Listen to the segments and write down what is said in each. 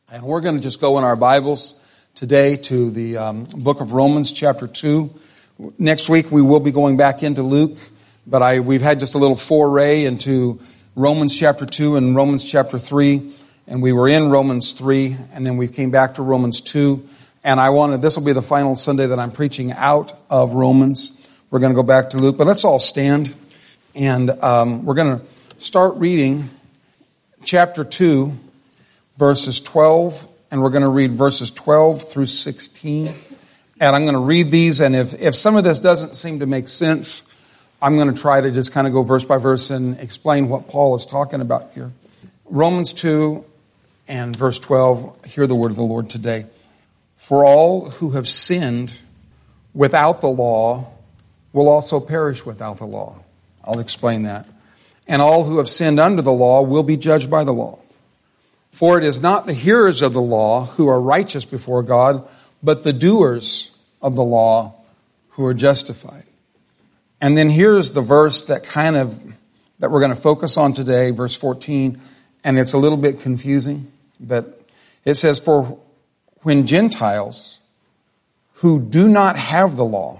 And we're going to just go in our Bibles today to the book of Romans chapter 2. Next week we will be going back into Luke, but we've had just a little foray into Romans chapter 2 and Romans chapter 3. And we were in Romans 3, and then we came back to Romans 2. And this will be the final Sunday that I'm preaching out of Romans. We're going to go back to Luke, but let's all stand. And we're going to start reading chapter 2, verses 12, and we're going to read verses 12 through 16. And I'm going to read these, and if some of this doesn't seem to make sense, I'm going to try to just kind of go verse by verse and explain what Paul is talking about here. Romans 2 and verse 12, hear the word of the Lord today. For all who have sinned without the law will also perish without the law. I'll explain that. And all who have sinned under the law will be judged by the law. For it is not the hearers of the law who are righteous before God, but the doers of the law who are justified. And then here's the verse that we're going to focus on today, verse 14, and it's a little bit confusing, but it says, for when Gentiles who do not have the law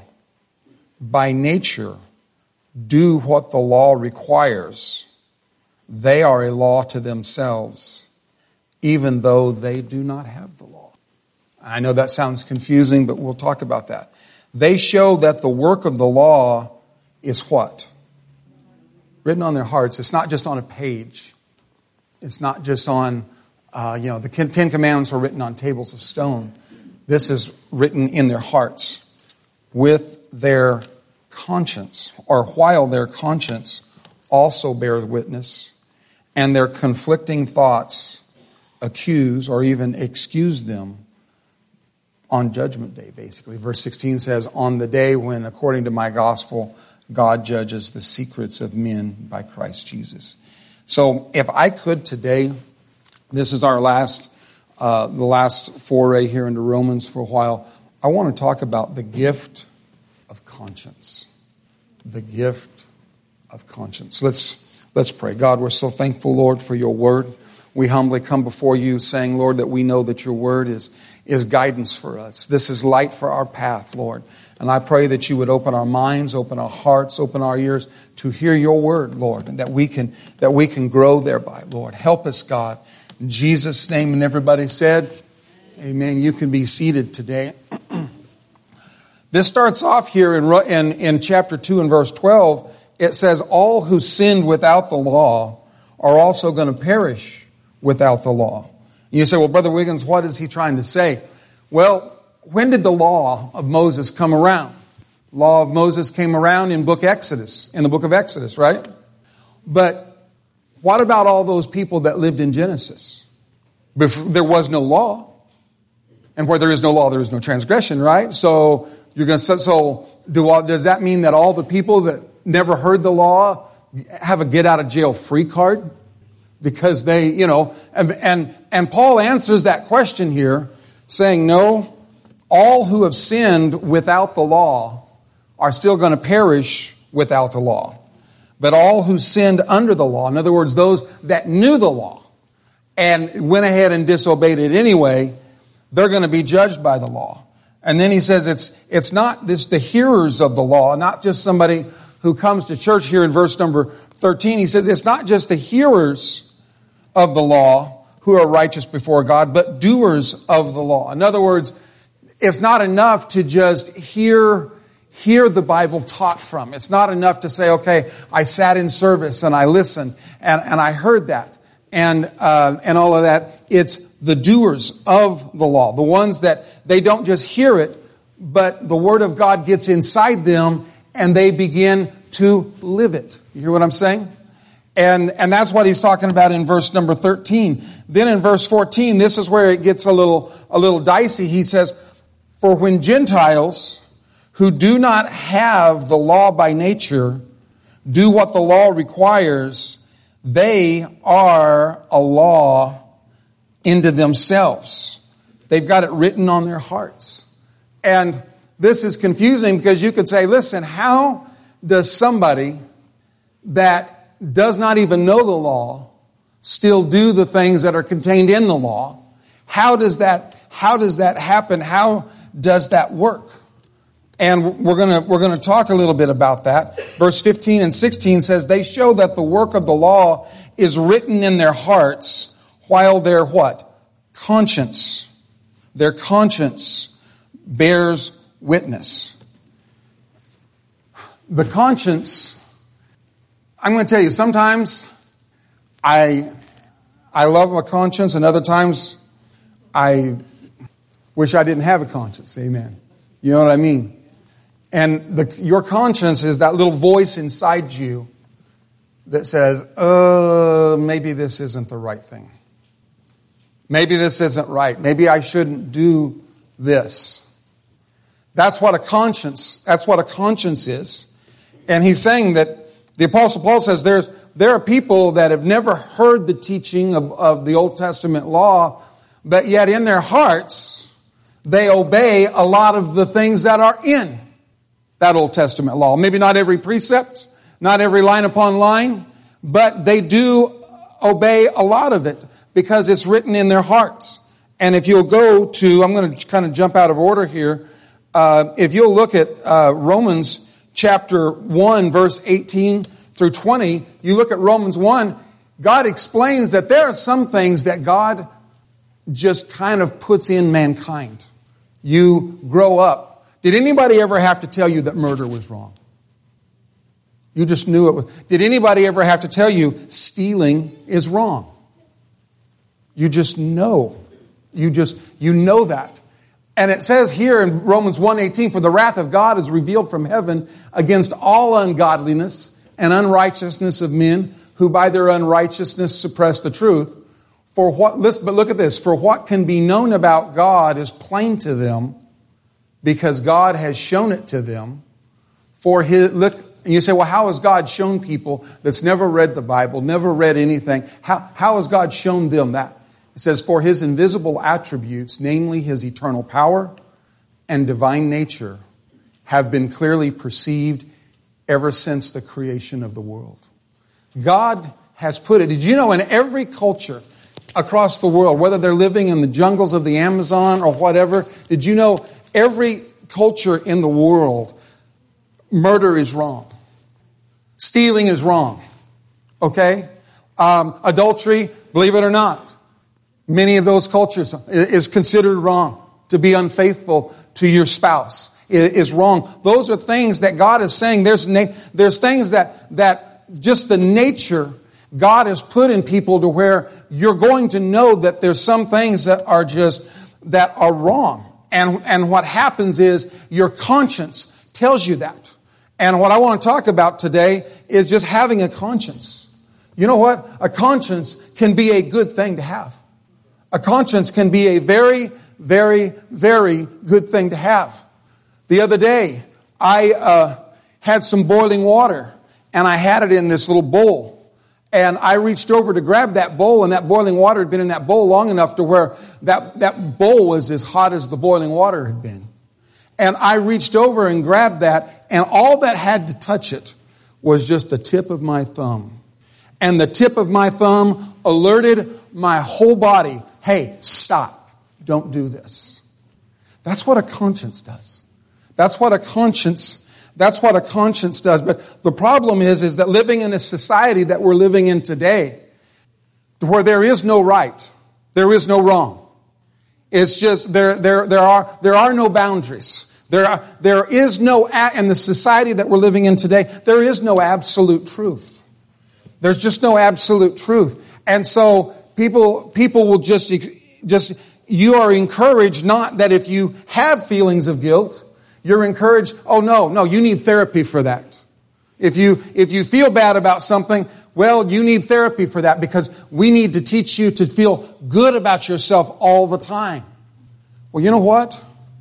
by nature do what the law requires, they are a law to themselves, even though they do not have the law. I know that sounds confusing, but we'll talk about that. They show that the work of the law is what? Written on their hearts. It's not just on a page. It's not just on, the Ten Commandments are written on tables of stone. This is written in their hearts with their conscience, or while their conscience also bears witness, and their conflicting thoughts accuse or even excuse them on Judgment Day, basically. Verse 16 says, on the day when, according to my gospel, God judges the secrets of men by Christ Jesus. So if I could today, this is our the last foray here into Romans for a while, I want to talk about the gift of conscience. The gift of conscience. Let's pray. God, we're so thankful, Lord, for your word. We humbly come before you saying, Lord, that we know that your word is guidance for us. This is light for our path, Lord. And I pray that you would open our minds, open our hearts, open our ears to hear your word, Lord, and that we can grow thereby, Lord. Help us, God. In Jesus' name, and everybody said, amen. You can be seated today. This starts off here in chapter 2 and verse 12. It says, all who sinned without the law are also going to perish without the law. And you say, well, Brother Wiggins, what is he trying to say? Well, when did the law of Moses come around? The law of Moses came around in the book of Exodus, right? But what about all those people that lived in Genesis? There was no law. And where there is no law, there is no transgression, right? So does that mean that all the people that never heard the law have a get out of jail free card? Because they, and Paul answers that question here saying, no, all who have sinned without the law are still going to perish without the law. But all who sinned under the law, in other words, those that knew the law and went ahead and disobeyed it anyway, they're going to be judged by the law. And then he says it's not the hearers of the law, not just somebody who comes to church here in verse number 13. He says it's not just the hearers of the law who are righteous before God, but doers of the law. In other words, it's not enough to just hear the Bible taught from. It's not enough to say, okay, I sat in service and I listened and I heard that and all of that. It's the doers of the law, the ones that they don't just hear it, but the Word of God gets inside them and they begin to live it. You hear what I'm saying? And that's what he's talking about in verse number 13. Then in verse 14, this is where it gets a little dicey. He says, for when Gentiles who do not have the law by nature do what the law requires, they are a law into themselves. They've got it written on their hearts. And this is confusing because you could say, listen, how does somebody that does not even know the law still do the things that are contained in the law? How does that happen? How does that work? And we're going to talk a little bit about that. Verse 15 and 16 says, they show that the work of the law is written in their hearts while their what? Conscience. Their conscience bears witness. The conscience, I'm going to tell you, sometimes I love my conscience, and other times I wish I didn't have a conscience. Amen. You know what I mean? And your conscience is that little voice inside you that says, maybe this isn't the right thing. Maybe this isn't right. Maybe I shouldn't do this. That's what a conscience is. And he's saying that the Apostle Paul says there are people that have never heard the teaching of the Old Testament law, but yet in their hearts, they obey a lot of the things that are in that Old Testament law. Maybe not every precept, not every line upon line, but they do obey a lot of it because it's written in their hearts. And if you'll go to, I'm going to kind of jump out of order here. If you'll look at Romans chapter 1, verse 18 through 20, you look at Romans 1, God explains that there are some things that God just kind of puts in mankind. You grow up. Did anybody ever have to tell you that murder was wrong? You just knew it was. Did anybody ever have to tell you stealing is wrong? You just know. You know that. And it says here in Romans 1:18, for the wrath of God is revealed from heaven against all ungodliness and unrighteousness of men who by their unrighteousness suppress the truth. But look at this. For what can be known about God is plain to them, because God has shown it to them. And you say, well, how has God shown people that's never read the Bible, never read anything? How has God shown them that? It says, for his invisible attributes, namely his eternal power and divine nature, have been clearly perceived ever since the creation of the world. God has put it. Did you know in every culture across the world, whether they're living in the jungles of the Amazon or whatever, did you know every culture in the world, murder is wrong. Stealing is wrong. Okay? Adultery, believe it or not, many of those cultures is considered wrong. To be unfaithful to your spouse is wrong. Those are things that God is saying. There's things that just the nature God has put in people to where you're going to know that there's some things that are wrong. And what happens is your conscience tells you that. And what I want to talk about today is just having a conscience. You know what? A conscience can be a good thing to have. A conscience can be a very, very, very good thing to have. The other day, I had some boiling water, and I had it in this little bowl. And I reached over to grab that bowl, and that boiling water had been in that bowl long enough to where that bowl was as hot as the boiling water had been. And I reached over and grabbed that, and all that had to touch it was just the tip of my thumb. And the tip of my thumb alerted my whole body, hey, stop, don't do this. That's what a conscience does. That's what a conscience does. But the problem is that living in a society that we're living in today, where there is no right, there is no wrong. It's just there are no boundaries. There is no, in the society that we're living in today, there is no absolute truth. There's just no absolute truth. And so people will just you are encouraged, not that if you have feelings of guilt, you're encouraged, oh no, you need therapy for that. If you feel bad about something, well, you need therapy for that, because we need to teach you to feel good about yourself all the time. Well, you know what?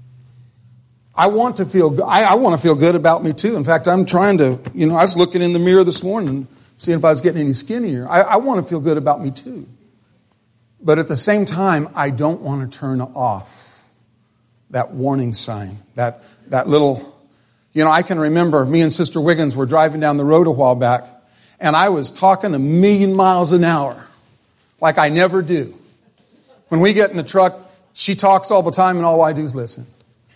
I want to feel good about me too. In fact, I'm trying to, I was looking in the mirror this morning, seeing if I was getting any skinnier. I want to feel good about me too. But at the same time, I don't want to turn off that warning sign, that little, I can remember me and Sister Wiggins were driving down the road a while back, and I was talking 1,000,000 miles an hour, like I never do. When we get in the truck, She talks all the time, and all I do is listen.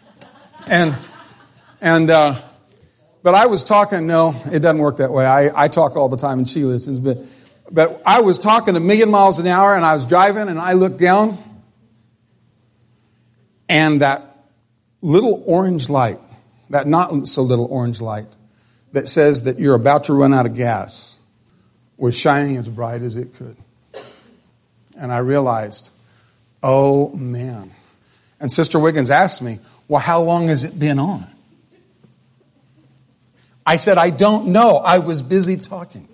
But I was talking, no, it doesn't work that way. I talk all the time and she listens. But I was talking a million miles an hour and I was driving and I looked down and that little orange light, that not so little orange light that says that you're about to run out of gas was shining as bright as it could. And I realized, oh man. And Sister Wiggins asked me, well, how long has it been on? I said, I don't know. I was busy talking.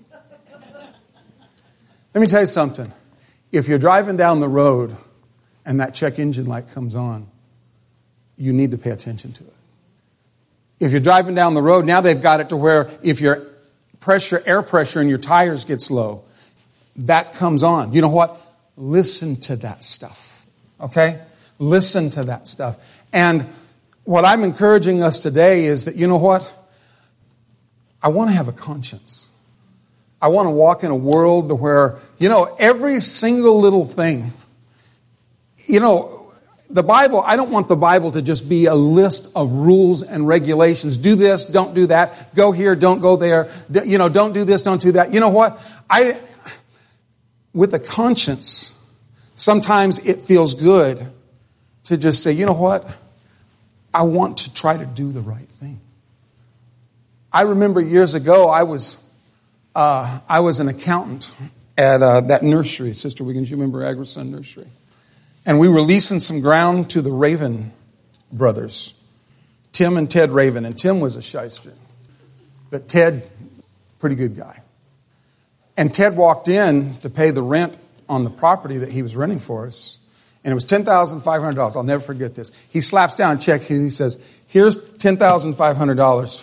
Let me tell you something. If you're driving down the road and that check engine light comes on, you need to pay attention to it. If you're driving down the road, now they've got it to where if your air pressure in your tires gets low, that comes on. You know what? Listen to that stuff. Okay? Listen to that stuff. And what I'm encouraging us today is that, you know what? I want to have a conscience. I want to walk in a world where, every single little thing, the Bible, I don't want the Bible to just be a list of rules and regulations. Do this, don't do that. Go here, don't go there. Don't do this, don't do that. You know what? With a conscience, sometimes it feels good to just say, you know what? I want to try to do the right thing. I remember years ago, I was an accountant at that nursery. Sister Wiggins, you remember Agrason Nursery? And we were leasing some ground to the Raven brothers, Tim and Ted Raven. And Tim was a shyster, but Ted, pretty good guy. And Ted walked in to pay the rent on the property that he was renting for us. And it was $10,500. I'll never forget this. He slaps down a check and he says, here's $10,500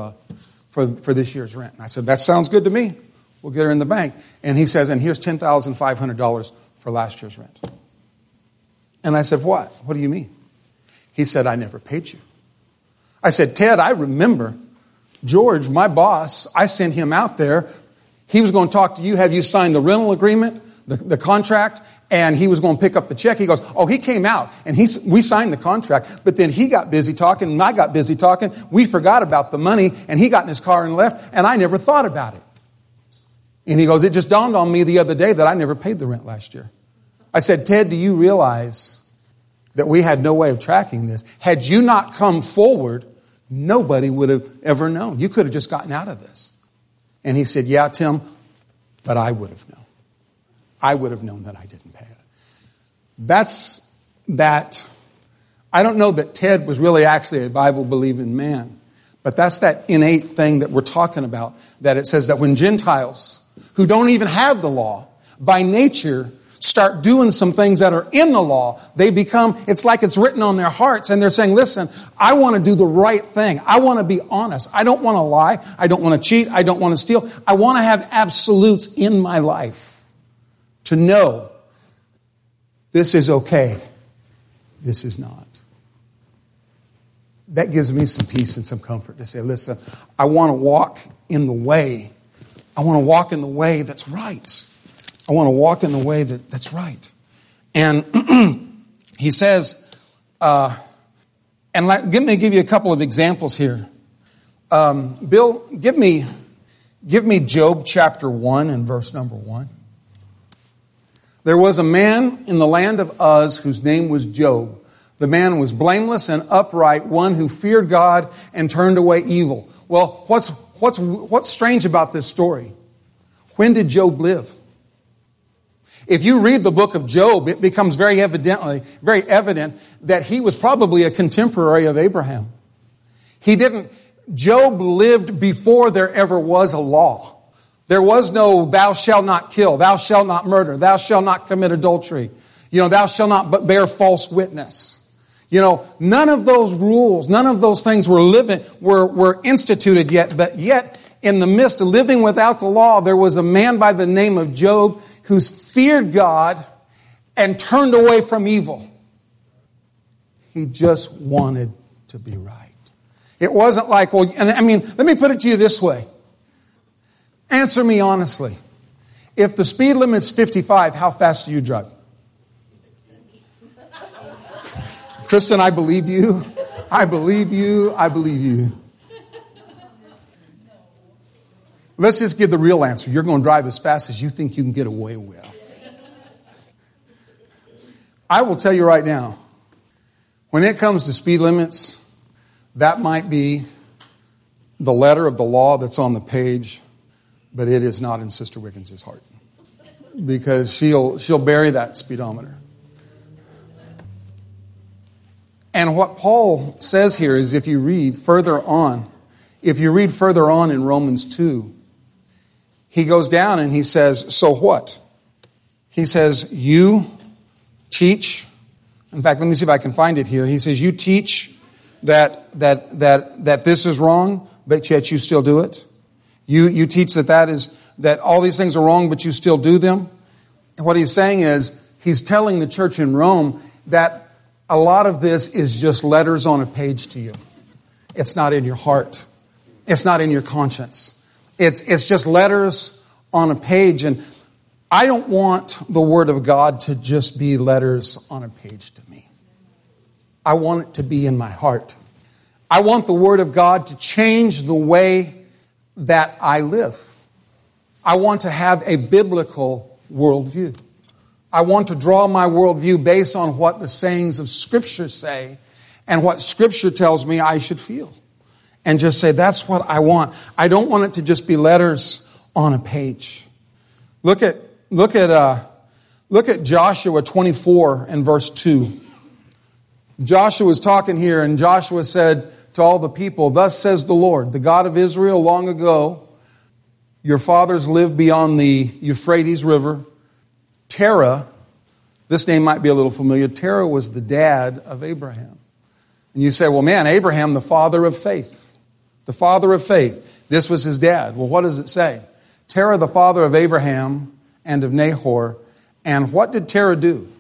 for this year's rent. And I said, that sounds good to me. We'll get her in the bank. And he says, and here's $10,500 for last year's rent. And I said, what? What do you mean? He said, I never paid you. I said, Ted, I remember George, my boss, I sent him out there. He was going to talk to you. Have you signed the rental agreement, the contract? And he was going to pick up the check. He goes, oh, he came out and we signed the contract, but then he got busy talking and I got busy talking. We forgot about the money and he got in his car and left and I never thought about it. And he goes, it just dawned on me the other day that I never paid the rent last year. I said, Ted, do you realize that we had no way of tracking this? Had you not come forward, nobody would have ever known. You could have just gotten out of this. And he said, yeah, Tim, but I would have known. I would have known that I didn't pay it. That's that. I don't know that Ted was really actually a Bible-believing man, but that's that innate thing that we're talking about, that it says that when Gentiles, who don't even have the law, by nature start doing some things that are in the law, it's like it's written on their hearts, and they're saying, listen, I want to do the right thing. I want to be honest. I don't want to lie. I don't want to cheat. I don't want to steal. I want to have absolutes in my life. To know this is okay, this is not. That gives me some peace and some comfort to say, listen, I want to walk in the way. I want to walk in the way that's right. I want to walk in the way that's right. And he says, let me give you a couple of examples here. Bill, give me Job chapter 1 and verse number 1. There was a man in the land of Uz whose name was Job. The man was blameless and upright, one who feared God and turned away evil. Well, what's strange about this story? When did Job live? If you read the book of Job, it becomes very evident that he was probably a contemporary of Abraham. Job lived before there ever was a law. There was no, thou shalt not kill, thou shalt not murder, thou shalt not commit adultery, thou shalt not bear false witness. None of those rules, none of those things were instituted yet, but yet in the midst of living without the law, there was a man by the name of Job who feared God and turned away from evil. He just wanted to be right. It wasn't like, let me put it to you this way. Answer me honestly. If the speed limit's 55, how fast do you drive? Kristen, I believe you. I believe you. I believe you. Let's just give the real answer. You're going to drive as fast as you think you can get away with. I will tell you right now, when it comes to speed limits, that might be the letter of the law that's on the page, but it is not in Sister Wiggins' heart. Because she'll bury that speedometer. And what Paul says here is if you read further on in Romans 2, he goes down and he says, so what? He says, you teach. In fact, let me see if I can find it here. He says, you teach that this is wrong, but yet you still do it. You teach that all these things are wrong, but you still do them. And what he's saying is, he's telling the church in Rome that a lot of this is just letters on a page to you. It's not in your heart. It's not in your conscience. It's just letters on a page. And I don't want the Word of God to just be letters on a page to me. I want it to be in my heart. I want the Word of God to change the way that I live. I want to have a biblical worldview. I want to draw my worldview based on what the sayings of Scripture say and what Scripture tells me I should feel. And just say, that's what I want. I don't want it to just be letters on a page. Look at Joshua 24 and verse 2. Joshua is talking here, and Joshua said to all the people, thus says the Lord, the God of Israel, long ago, your fathers lived beyond the Euphrates River. Terah, this name might be a little familiar. Terah was the dad of Abraham. And you say, well, man, Abraham, the father of faith. The father of faith. This was his dad. Well, what does it say? Terah, the father of Abraham and of Nahor. And what did Terah do?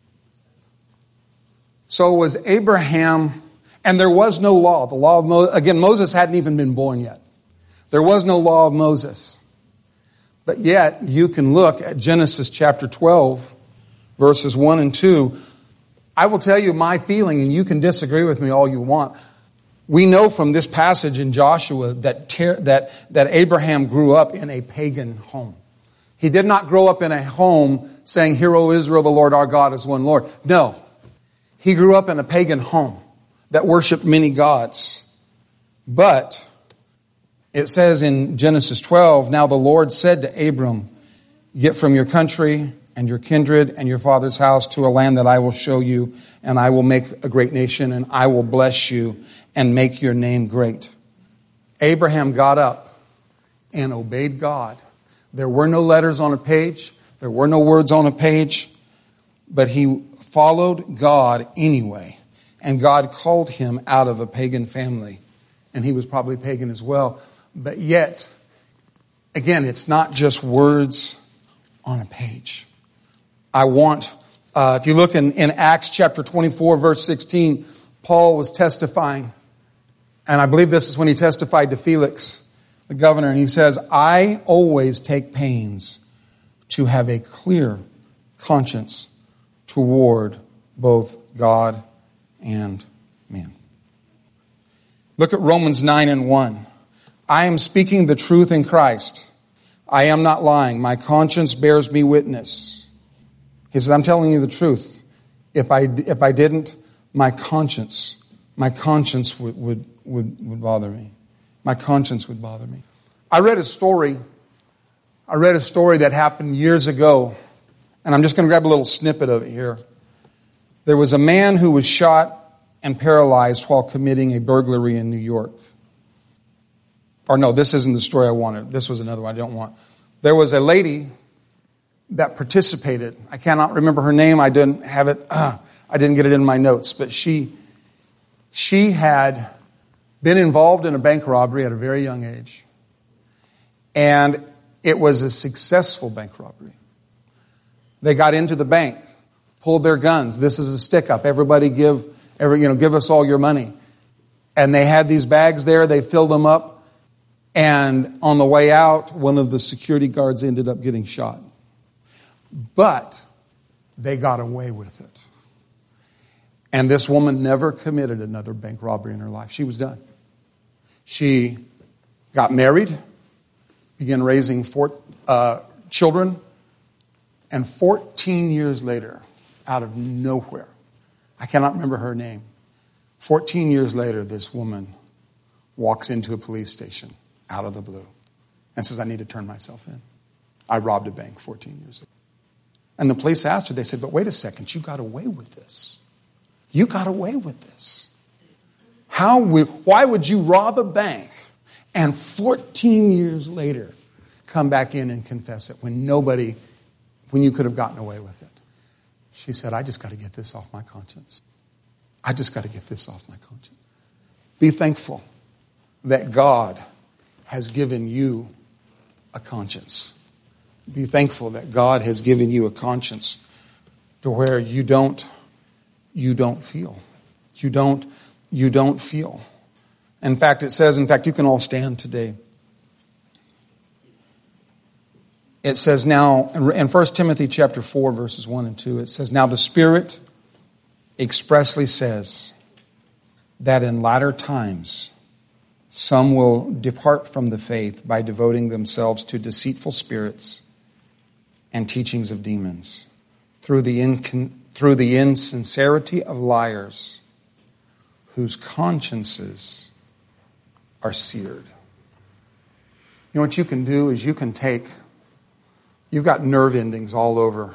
So was Abraham, and there was no law. The law of Moses, again, Moses hadn't even been born yet. There was no law of Moses. But yet, you can look at Genesis chapter 12, verses 1 and 2. I will tell you my feeling, and you can disagree with me all you want. We know from this passage in Joshua that Abraham grew up in a pagan home. He did not grow up in a home saying, Hear, O Israel, the Lord our God is one Lord. No. He grew up in a pagan home that worshiped many gods. But it says in Genesis 12, now the Lord said to Abram, get from your country and your kindred and your father's house to a land that I will show you, and I will make a great nation, and I will bless you and make your name great. Abraham got up and obeyed God. There were no letters on a page. There were no words on a page. But he followed God anyway. And God called him out of a pagan family. And he was probably pagan as well. But yet, again, it's not just words on a page. I want, if you look in Acts chapter 24, verse 16, Paul was testifying. And I believe this is when he testified to Felix, the governor. And he says, I always take pains to have a clear conscience toward both God and man. Look at Romans 9 and 1. I am speaking the truth in Christ. I am not lying. My conscience bears me witness. He says, I'm telling you the truth. If I didn't, my conscience would bother me. My conscience would bother me. I read a story that happened years ago, and I'm just going to grab a little snippet of it here. There was a man who was shot and paralyzed while committing a burglary in New York. Or no, this isn't the story I wanted. This was another one I don't want. There was a lady that participated. I cannot remember her name. I didn't have it. I didn't get it in my notes. But she had been involved in a bank robbery at a very young age. And it was a successful bank robbery. They got into the bank, pulled their guns. This is a stick-up. Everybody give us all your money. And they had these bags there. They filled them up. And on the way out, one of the security guards ended up getting shot. But they got away with it. And this woman never committed another bank robbery in her life. She was done. She got married, began raising 4 children, and 14 years later, out of nowhere, I cannot remember her name, 14 years later, this woman walks into a police station out of the blue and says, I need to turn myself in. I robbed a bank 14 years ago. And the police asked her, they said, but wait a second, you got away with this. You got away with this. Why would you rob a bank and 14 years later come back in and confess it when you could have gotten away with it? She said, I just got to get this off my conscience. I just got to get this off my conscience. Be thankful that God has given you a conscience. Be thankful that God has given you a conscience to where you don't feel. You don't feel. In fact, it says, you can all stand today. It says now, in 1 Timothy chapter 4, verses 1 and 2, it says, now the Spirit expressly says that in latter times some will depart from the faith by devoting themselves to deceitful spirits and teachings of demons, through the insincerity of liars whose consciences are seared. You know what you can do is you've got nerve endings all over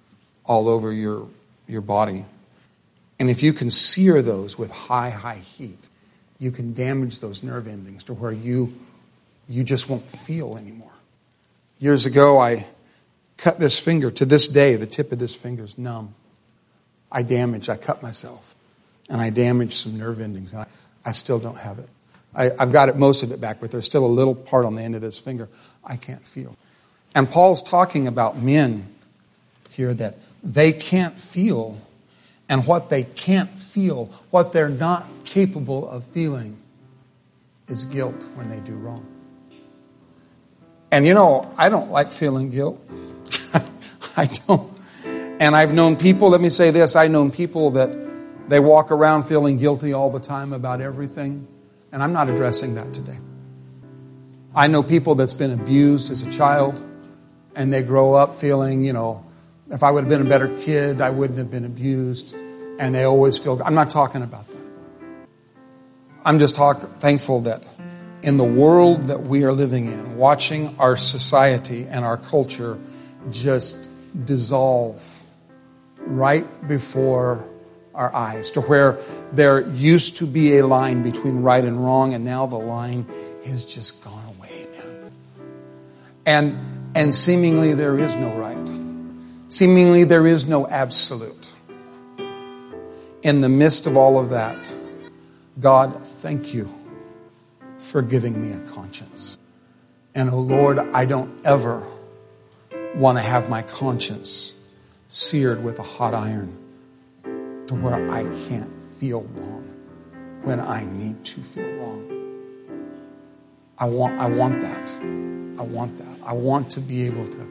your body. And if you can sear those with high heat, you can damage those nerve endings to where you just won't feel anymore. Years ago, I cut this finger. To this day, the tip of this finger is numb. I cut myself. And I damaged some nerve endings. And I still don't have it. I've got most of it back, but there's still a little part on the end of this finger I can't feel. And Paul's talking about men here that they can't feel, and what they can't feel, what they're not capable of feeling, is guilt when they do wrong. And I don't like feeling guilt. I don't. And I've known people, let me say this, I've known people that they walk around feeling guilty all the time about everything, and I'm not addressing that today. I know people that's been abused as a child, and they grow up feeling, if I would have been a better kid, I wouldn't have been abused. And they always feel, I'm not talking about that. I'm just thankful that in the world that we are living in, watching our society and our culture just dissolve right before our eyes, to where there used to be a line between right and wrong, and now the line has just gone away, man. And seemingly there is no right. Seemingly there is no absolute. In the midst of all of that, God, thank you for giving me a conscience. And oh Lord, I don't ever want to have my conscience seared with a hot iron to where I can't feel wrong when I need to feel wrong. I want that. I want that. I want to be able to.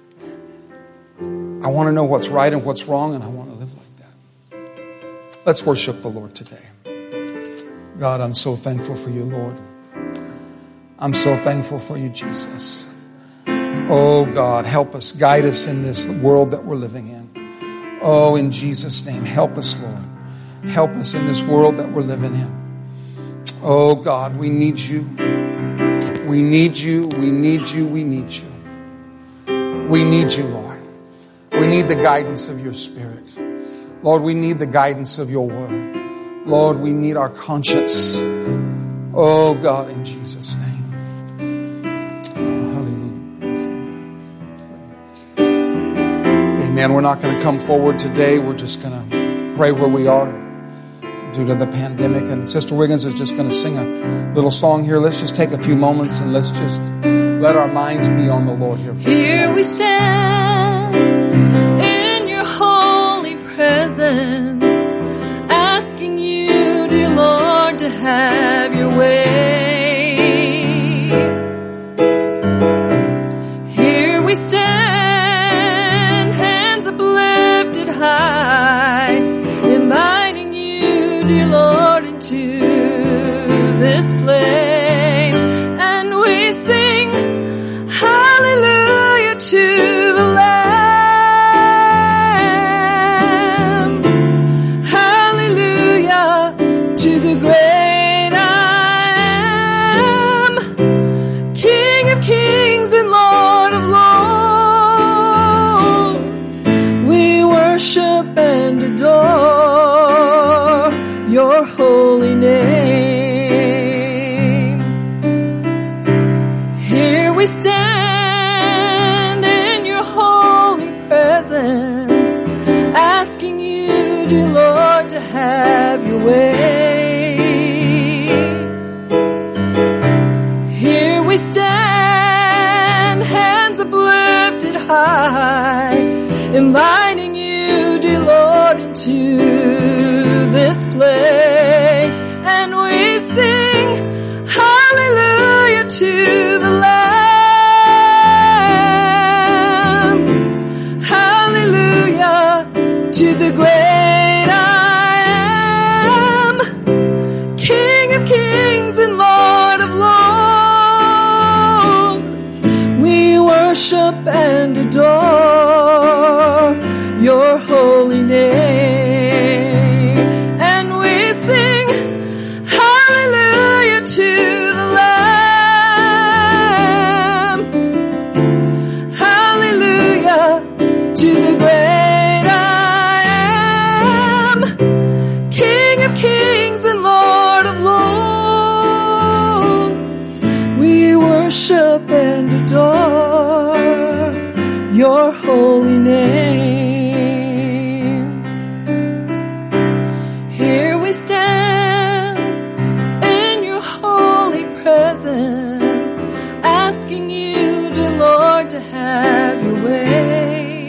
I want to know what's right and what's wrong, and I want to live like that. Let's worship the Lord today. God, I'm so thankful for you, Lord. I'm so thankful for you, Jesus. Oh, God, help us, guide us in this world that we're living in. Oh, in Jesus' name, help us, Lord. Help us in this world that we're living in. Oh, God, we need you. We need you. We need you. We need you. We need you, Lord. We need the guidance of your Spirit. Lord, we need the guidance of your word. Lord, we need our conscience. Oh, God, in Jesus' name. Amen. We're not going to come forward today. We're just going to pray where we are due to the pandemic. And Sister Wiggins is just going to sing a little song here. Let's just take a few moments and let's just let our minds be on the Lord here. Here we stand in your holy presence, asking you, dear Lord, to have your way. Here we stand, hands uplifted high, inviting this place, and we sing hallelujah to the Lamb. Hallelujah to the great I am, King of kings and Lord of lords. We worship and adore your holy name. Here we stand in your holy presence, asking you, dear Lord, to have your way. Here we stand, hands uplifted high, inviting you, dear Lord, into this place, and we sing hallelujah to the Lamb. Hallelujah to the great I am, King of kings and Lord of lords. We worship and adore your holy name, and we sing hallelujah to the Lamb. Hallelujah to the great I am, King of kings and Lord of lords. We worship and adore your holy name. Here we stand in your holy presence, asking you, dear Lord, to have your way.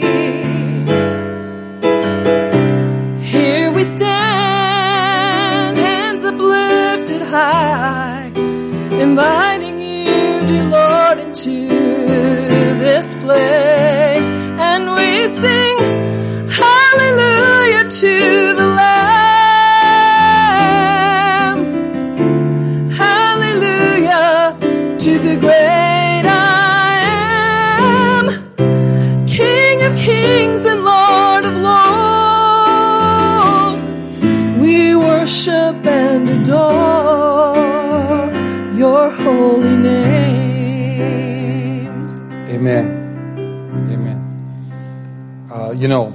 Here we stand, hands uplifted high, inviting you, dear Lord, into this place, and we sing hallelujah to the Lamb. Hallelujah to the great I am, King of kings and Lord of lords. We worship and adore your holy name. Amen. Amen. You know,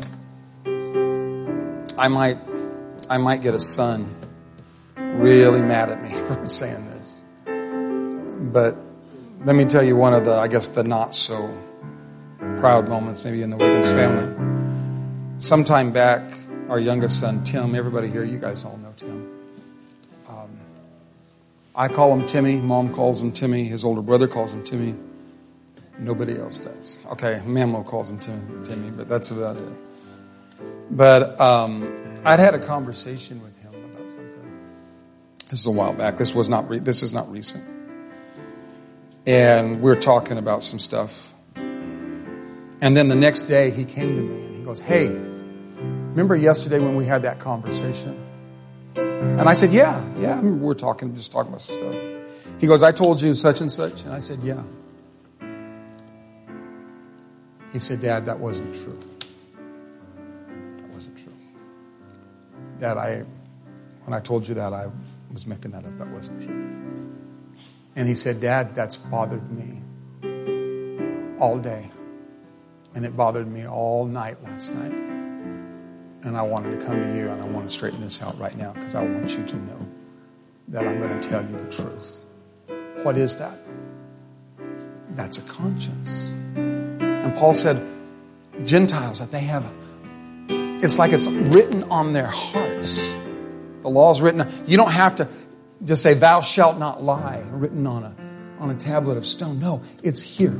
I might get a son really mad at me for saying this. But let me tell you one of the, I guess, the not so proud moments maybe in the Wiggins family. Sometime back, our youngest son, Tim, everybody here, you guys all know Tim. I call him Timmy. Mom calls him Timmy. His older brother calls him Timmy. Nobody else does. Okay, Mamo calls him Timmy, but that's about it. But I'd had a conversation with him about something. This is a while back. This is not recent. And we were talking about some stuff. And then the next day he came to me and he goes, "Hey, remember yesterday when we had that conversation?" And I said, yeah, I remember we were just talking about some stuff. He goes, "I told you such and such." And I said, "Yeah." He said, "Dad, that wasn't true. That wasn't true. Dad, when I told you that, I was making that up. That wasn't true." And he said, "Dad, that's bothered me all day. And it bothered me all night last night. And I wanted to come to you and I want to straighten this out right now because I want you to know that I'm going to tell you the truth." What is that? That's a conscience. And Paul said, Gentiles, that they have, it's like it's written on their hearts. The law is written. You don't have to just say, "Thou shalt not lie," written on a tablet of stone. No, it's here.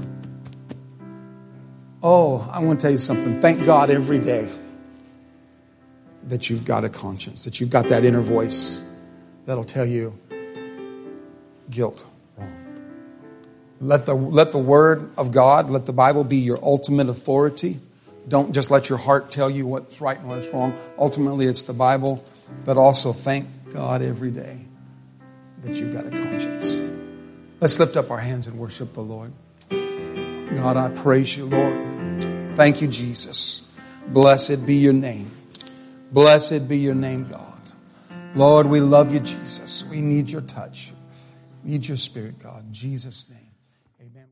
Oh, I want to tell you something. Thank God every day that you've got a conscience, that you've got that inner voice that'll tell you guilt, wrong. Let the Word of God, let the Bible be your ultimate authority. Don't just let your heart tell you what's right and what's wrong. Ultimately, it's the Bible. But also thank God every day that you've got a conscience. Let's lift up our hands and worship the Lord. God, I praise you, Lord. Thank you, Jesus. Blessed be your name. Blessed be your name, God. Lord, we love you, Jesus. We need your touch. We need your spirit, God. In Jesus' name.